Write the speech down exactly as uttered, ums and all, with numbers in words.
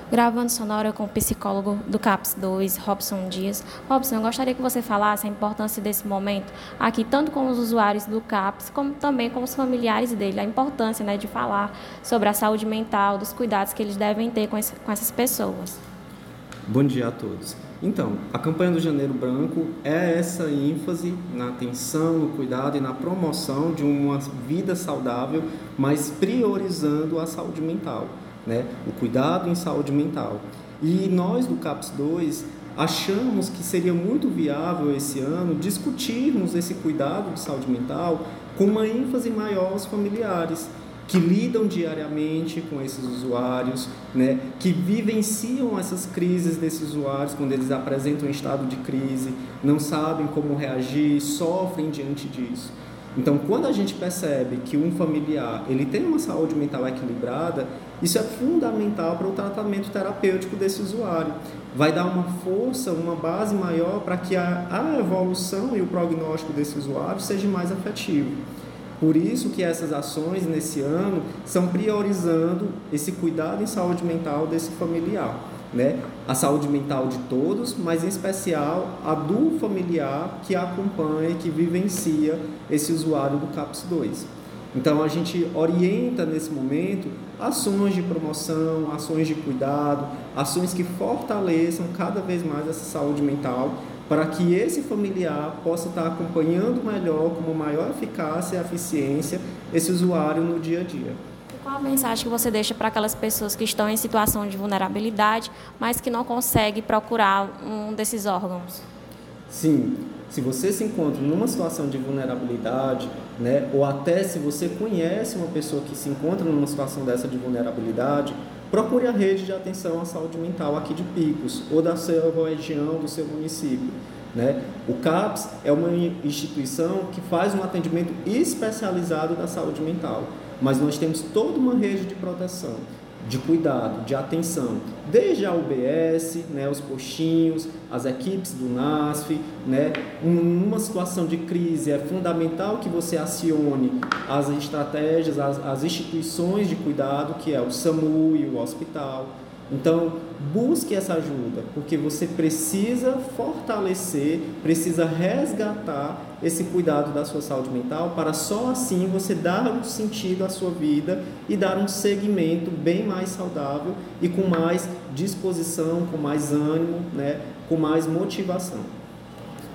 Gravando sonora com o psicólogo do CAPS dois, Robson Dias. Robson, eu gostaria que você falasse a importância desse momento aqui, tanto com os usuários do CAPS, como também com os familiares dele, a importância, né, de falar sobre a saúde mental, dos cuidados que eles devem ter com, esse, com essas pessoas. Bom dia a todos. Então, a campanha do Janeiro Branco é essa ênfase na atenção, no cuidado e na promoção de uma vida saudável, mas priorizando a saúde mental, né? O cuidado em saúde mental. E nós do CAPS dois achamos que seria muito viável esse ano discutirmos esse cuidado de saúde mental com uma ênfase maior aos familiares, que lidam diariamente com esses usuários, né, que vivenciam essas crises desses usuários quando eles apresentam um estado de crise, não sabem como reagir, sofrem diante disso. Então, quando a gente percebe que um familiar ele tem uma saúde mental equilibrada, isso é fundamental para o tratamento terapêutico desse usuário. Vai dar uma força, uma base maior para que a, a evolução e o prognóstico desse usuário seja mais efetivo. Por isso que essas ações nesse ano são priorizando esse cuidado em saúde mental desse familiar, né? A saúde mental de todos, mas em especial a do familiar que acompanha, que vivencia esse usuário do CAPS dois. Então a gente orienta nesse momento ações de promoção, ações de cuidado, ações que fortaleçam cada vez mais essa saúde mental, para que esse familiar possa estar acompanhando melhor, com maior eficácia e eficiência, esse usuário no dia a dia. E qual a mensagem que você deixa para aquelas pessoas que estão em situação de vulnerabilidade, mas que não conseguem procurar um desses órgãos? Sim, se você se encontra numa situação de vulnerabilidade, né, ou até se você conhece uma pessoa que se encontra numa situação dessa de vulnerabilidade, procure a rede de atenção à saúde mental aqui de Picos ou da sua região, do seu município, né? O CAPS é uma instituição que faz um atendimento especializado da saúde mental, mas nós temos toda uma rede de proteção, de cuidado, de atenção, desde a U B S, né, os postinhos, as equipes do NASF, né, numa situação de crise é fundamental que você acione as estratégias, as, as instituições de cuidado, que é o SAMU e o hospital. Então, busque essa ajuda, porque você precisa fortalecer, precisa resgatar esse cuidado da sua saúde mental, para só assim você dar um sentido à sua vida e dar um segmento bem mais saudável e com mais disposição, com mais ânimo, né, com mais motivação.